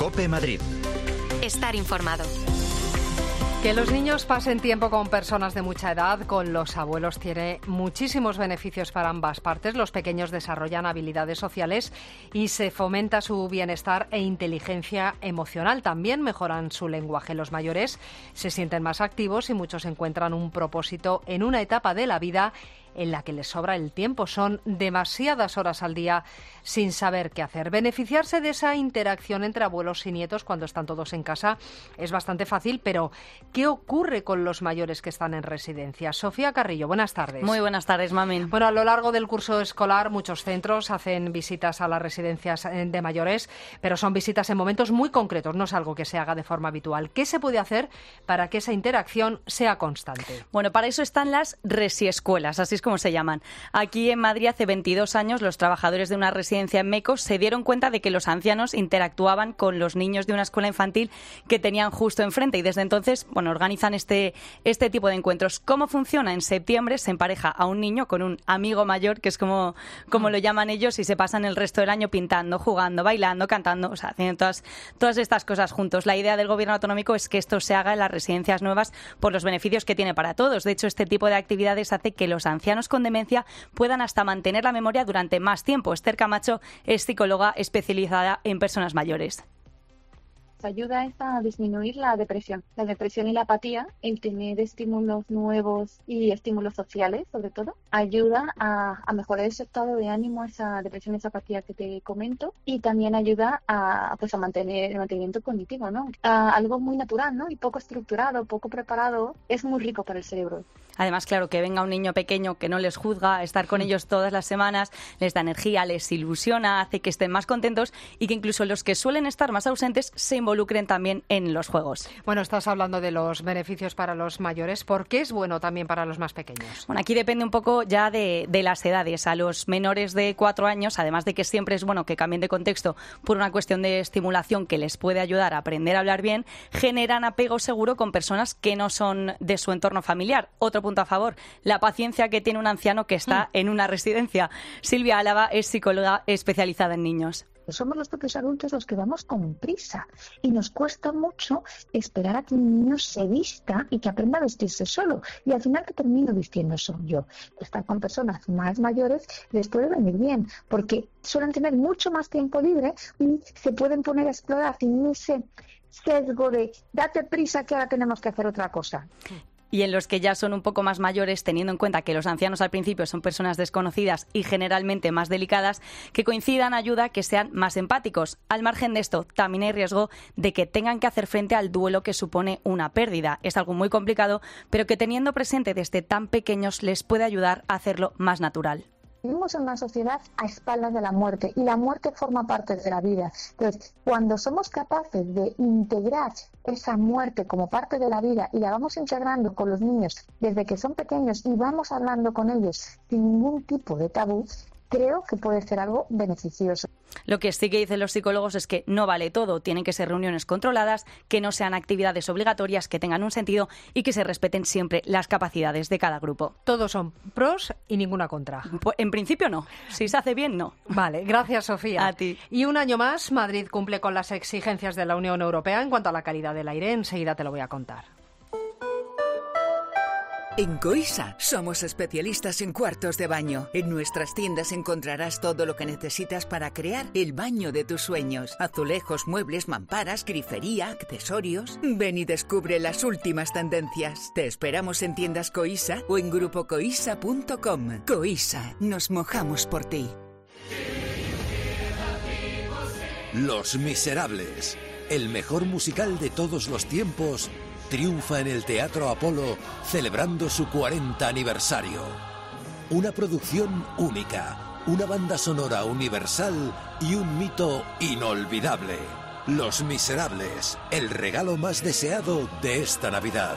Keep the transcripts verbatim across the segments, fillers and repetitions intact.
COPE Madrid. Estar informado. Que los niños pasen tiempo con personas de mucha edad, con los abuelos, tiene muchísimos beneficios para ambas partes. Los pequeños desarrollan habilidades sociales y se fomenta su bienestar e inteligencia emocional. También mejoran su lenguaje. Los mayores se sienten más activos y muchos encuentran un propósito en una etapa de la vida en la que les sobra el tiempo. Son demasiadas horas al día sin saber qué hacer. Beneficiarse de esa interacción entre abuelos y nietos cuando están todos en casa es bastante fácil, pero ¿qué ocurre con los mayores que están en residencia? Sofía Carrillo, buenas tardes. Muy buenas tardes, Mamen. Bueno, a lo largo del curso escolar muchos centros hacen visitas a las residencias de mayores, pero son visitas en momentos muy concretos, no es algo que se haga de forma habitual. ¿Qué se puede hacer para que esa interacción sea constante? Bueno, para eso están las resiescuelas, así es como se llaman. Aquí en Madrid hace veintidós años los trabajadores de una residencia en Mecos se dieron cuenta de que los ancianos interactuaban con los niños de una escuela infantil que tenían justo enfrente y desde entonces, bueno, organizan este, este tipo de encuentros. ¿Cómo funciona? En septiembre se empareja a un niño con un amigo mayor, que es como, como lo llaman ellos, y se pasan el resto del año pintando, jugando, bailando, cantando, o sea, haciendo todas, todas estas cosas juntos. La idea del gobierno autonómico es que esto se haga en las residencias nuevas por los beneficios que tiene para todos. De hecho, este tipo de actividades hace que los ancianos con demencia puedan hasta mantener la memoria durante más tiempo. Esther Camacho es psicóloga especializada en personas mayores. Ayuda a disminuir la depresión, la depresión y la apatía, el tener estímulos nuevos y estímulos sociales, sobre todo, ayuda a, a mejorar ese estado de ánimo, esa depresión, esa apatía que te comento, y también ayuda a, pues, a mantener el mantenimiento cognitivo, ¿no? A algo muy natural, ¿no? Y poco estructurado, poco preparado, es muy rico para el cerebro. Además, claro, que venga un niño pequeño que no les juzga, estar con ellos todas las semanas, les da energía, les ilusiona, hace que estén más contentos y que incluso los que suelen estar más ausentes se involucren también en los juegos. Bueno, estás hablando de los beneficios para los mayores. ¿Por qué es bueno también para los más pequeños? Bueno, aquí depende un poco ya de, de las edades. A los menores de cuatro años, además de que siempre es bueno que cambien de contexto por una cuestión de estimulación que les puede ayudar a aprender a hablar bien, generan apego seguro con personas que no son de su entorno familiar. Otro punto a favor, la paciencia que tiene un anciano que está en una residencia. Silvia Álava es psicóloga especializada en niños. Somos los propios adultos los que vamos con prisa y nos cuesta mucho esperar a que un niño se vista y que aprenda a vestirse solo. Y al final que termino vistiendo soy yo. Estar con personas más mayores les puede venir bien porque suelen tener mucho más tiempo libre y se pueden poner a explorar sin ese sesgo de date prisa que ahora tenemos que hacer otra cosa. Y en los que ya son un poco más mayores, teniendo en cuenta que los ancianos al principio son personas desconocidas y generalmente más delicadas, que coincidan ayuda a que sean más empáticos. Al margen de esto, también hay riesgo de que tengan que hacer frente al duelo que supone una pérdida. Es algo muy complicado, pero que teniendo presente desde tan pequeños les puede ayudar a hacerlo más natural. Vivimos en una sociedad a espaldas de la muerte y la muerte forma parte de la vida. Entonces, cuando somos capaces de integrar esa muerte como parte de la vida y la vamos integrando con los niños desde que son pequeños y vamos hablando con ellos sin ningún tipo de tabú, creo que puede ser algo beneficioso. Lo que sí que dicen los psicólogos es que no vale todo. Tienen que ser reuniones controladas, que no sean actividades obligatorias, que tengan un sentido y que se respeten siempre las capacidades de cada grupo. Todos son pros y ninguna contra. Pues en principio no. Si se hace bien, no. Vale, gracias, Sofía. A ti. Y un año más, Madrid cumple con las exigencias de la Unión Europea en cuanto a la calidad del aire. Enseguida te lo voy a contar. En Coisa somos especialistas en cuartos de baño. En nuestras tiendas encontrarás todo lo que necesitas para crear el baño de tus sueños. Azulejos, muebles, mamparas, grifería, accesorios. Ven y descubre las últimas tendencias. Te esperamos en tiendas Coisa o en grupo coisa punto com. Coisa, nos mojamos por ti. Los Miserables, el mejor musical de todos los tiempos, triunfa en el Teatro Apolo celebrando su cuarenta aniversario. Una producción única, una banda sonora universal y un mito inolvidable. Los Miserables, el regalo más deseado de esta Navidad.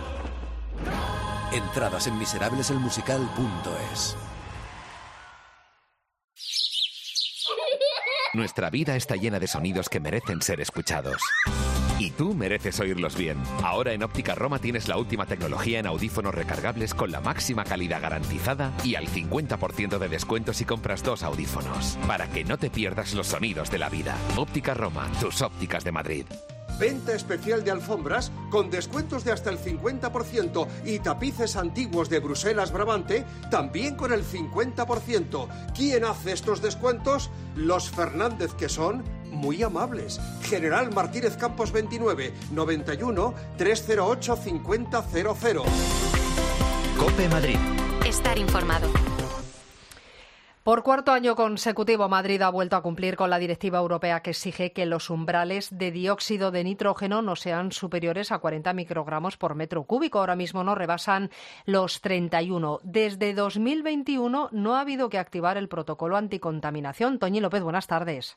Entradas en miserables-el-musical punto es. Nuestra vida está llena de sonidos que merecen ser escuchados. Y tú mereces oírlos bien. Ahora en Óptica Roma tienes la última tecnología en audífonos recargables con la máxima calidad garantizada y al cincuenta por ciento de descuento si compras dos audífonos. Para que no te pierdas los sonidos de la vida. Óptica Roma, tus ópticas de Madrid. Venta especial de alfombras con descuentos de hasta el cincuenta por ciento y tapices antiguos de Bruselas Brabante también con el cincuenta por ciento. ¿Quién hace estos descuentos? Los Fernández, que son muy amables. General Martínez Campos veintinueve, noventa y uno, trescientos ocho, cincuenta cero cero. COPE Madrid. Estar informado. Por cuarto año consecutivo, Madrid ha vuelto a cumplir con la directiva europea que exige que los umbrales de dióxido de nitrógeno no sean superiores a cuarenta microgramos por metro cúbico. Ahora mismo no rebasan los treinta y uno. Desde dos mil veintiuno no ha habido que activar el protocolo anticontaminación. Toñi López, buenas tardes.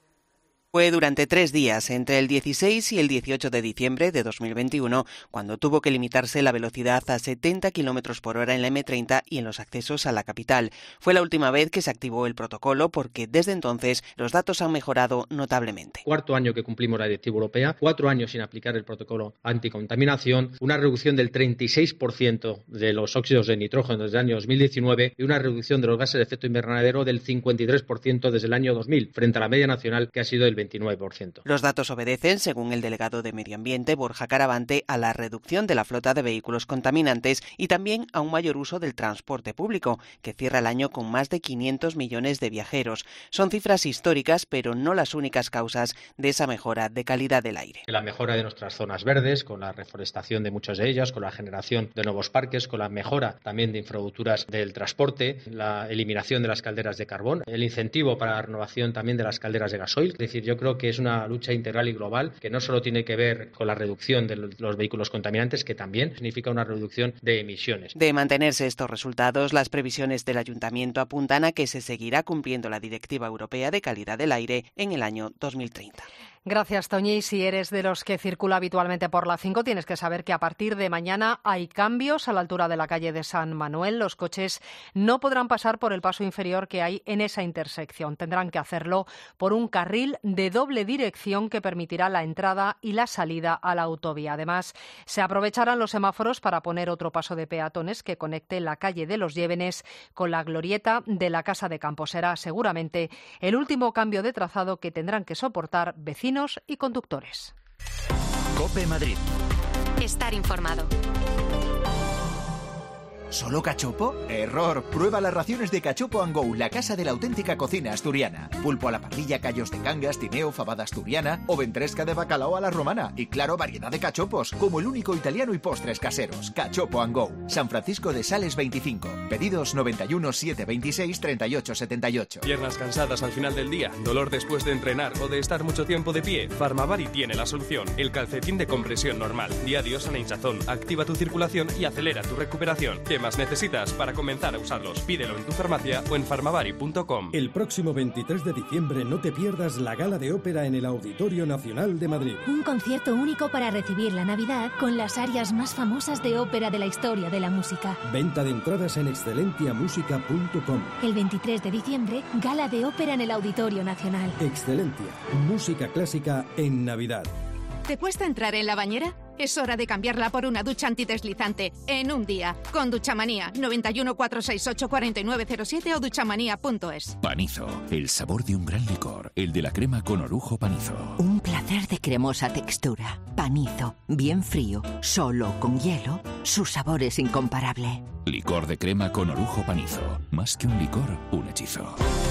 Fue durante tres días, entre el dieciséis y el dieciocho de diciembre de dos mil veintiuno, cuando tuvo que limitarse la velocidad a setenta kilómetros por hora en la eme treinta y en los accesos a la capital. Fue la última vez que se activó el protocolo porque desde entonces los datos han mejorado notablemente. Cuarto año que cumplimos la directiva europea, cuatro años sin aplicar el protocolo anticontaminación, una reducción del treinta y seis por ciento de los óxidos de nitrógeno desde el año dos mil diecinueve y una reducción de los gases de efecto invernadero del cincuenta y tres por ciento desde el año dos mil, frente a la media nacional que ha sido del veintinueve por ciento. Los datos obedecen, según el delegado de Medio Ambiente, Borja Caravante, a la reducción de la flota de vehículos contaminantes y también a un mayor uso del transporte público, que cierra el año con más de quinientos millones de viajeros. Son cifras históricas, pero no las únicas causas de esa mejora de calidad del aire. La mejora de nuestras zonas verdes, con la reforestación de muchas de ellas, con la generación de nuevos parques, con la mejora también de infraestructuras del transporte, la eliminación de las calderas de carbón, el incentivo para la renovación también de las calderas de gasoil. Es decir, yo creo que es una lucha integral y global que no solo tiene que ver con la reducción de los vehículos contaminantes, que también significa una reducción de emisiones. De mantenerse estos resultados, las previsiones del Ayuntamiento apuntan a que se seguirá cumpliendo la Directiva Europea de Calidad del Aire en el año dos mil treinta. Gracias, Toñi. Si eres de los que circula habitualmente por la cinco, tienes que saber que a partir de mañana hay cambios a la altura de la calle de San Manuel. Los coches no podrán pasar por el paso inferior que hay en esa intersección. Tendrán que hacerlo por un carril de doble dirección que permitirá la entrada y la salida a la autovía. Además, se aprovecharán los semáforos para poner otro paso de peatones que conecte la calle de los Llévenes con la glorieta de la Casa de Campo. Será seguramente el último cambio de trazado que tendrán que soportar vecinos y conductores. COPE Madrid. Estar informado. ¿Solo cachopo? Error. Prueba las raciones de Cachopo and Go, la casa de la auténtica cocina asturiana. Pulpo a la parrilla, callos de cangas, tineo, fabada asturiana o ventresca de bacalao a la romana. Y claro, variedad de cachopos, como el único italiano y postres caseros. Cachopo and Go. San Francisco de Sales veinticinco. Pedidos noventa y uno, setecientos veintiséis, treinta y ocho setenta y ocho. Piernas cansadas al final del día, dolor después de entrenar o de estar mucho tiempo de pie. Farmavari tiene la solución. El calcetín de compresión normal. Diario sana hinchazón. Activa tu circulación y acelera tu recuperación. ¿Qué más necesitas para comenzar a usarlos? Pídelo en tu farmacia o en farmavari punto com. El próximo veintitrés de diciembre no te pierdas la gala de ópera en el Auditorio Nacional de Madrid. Un concierto único para recibir la Navidad con las arias más famosas de ópera de la historia de la música. Venta de entradas en excelencia música punto com. El veintitrés de diciembre, gala de ópera en el Auditorio Nacional. Excelencia, música clásica en Navidad. ¿Te cuesta entrar en la bañera? Es hora de cambiarla por una ducha antideslizante en un día. Con Duchamanía, noventa y uno, cuatrocientos sesenta y ocho, cuarenta y nueve cero siete o duchamanía punto es. Panizo, el sabor de un gran licor, el de la crema con orujo Panizo. Un placer de cremosa textura. Panizo, bien frío, solo con hielo, su sabor es incomparable. Licor de crema con orujo Panizo. Más que un licor, un hechizo.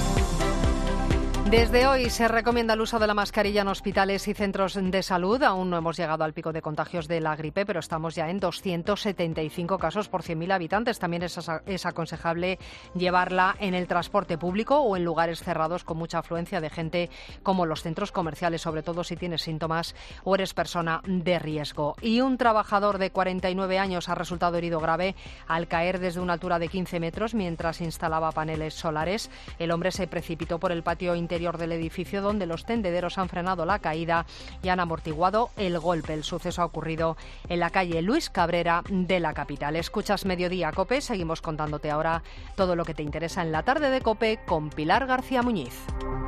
Desde hoy se recomienda el uso de la mascarilla en hospitales y centros de salud. Aún no hemos llegado al pico de contagios de la gripe, pero estamos ya en doscientos setenta y cinco casos por cien mil habitantes. También es, es aconsejable llevarla en el transporte público o en lugares cerrados con mucha afluencia de gente, como los centros comerciales, sobre todo si tienes síntomas o eres persona de riesgo. Y un trabajador de cuarenta y nueve años ha resultado herido grave al caer desde una altura de quince metros mientras instalaba paneles solares. El hombre se precipitó por el patio interior del edificio, donde los tendederos han frenado la caída y han amortiguado el golpe. El suceso ha ocurrido en la calle Luis Cabrera de la capital. Escuchas Mediodía COPE, seguimos contándote ahora todo lo que te interesa en la tarde de COPE con Pilar García Muñiz.